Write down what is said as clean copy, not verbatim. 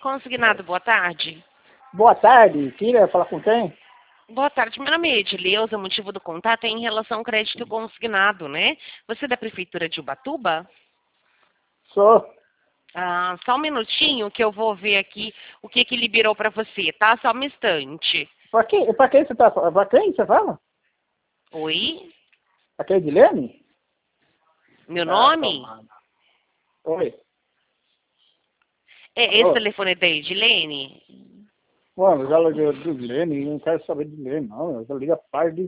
Consignado, boa tarde. Boa tarde, queria falar com quem? Boa tarde, meu nome é Edileuza, o motivo do contato é em relação ao crédito consignado, né? Você é da Prefeitura de Ubatuba? Sou. Ah, só um minutinho que eu vou ver aqui o que que liberou para você, tá? Só um instante. Pra quem você tá falando? Pra quem você fala? Oi? Pra quem, Edilene? Meu Ah, nome? tomada. Oi. É, esse Alô? telefone é da Edilene? Mano, eu já liguei do Edilene, não quero saber de Edilene, não. Eu já ligo a par de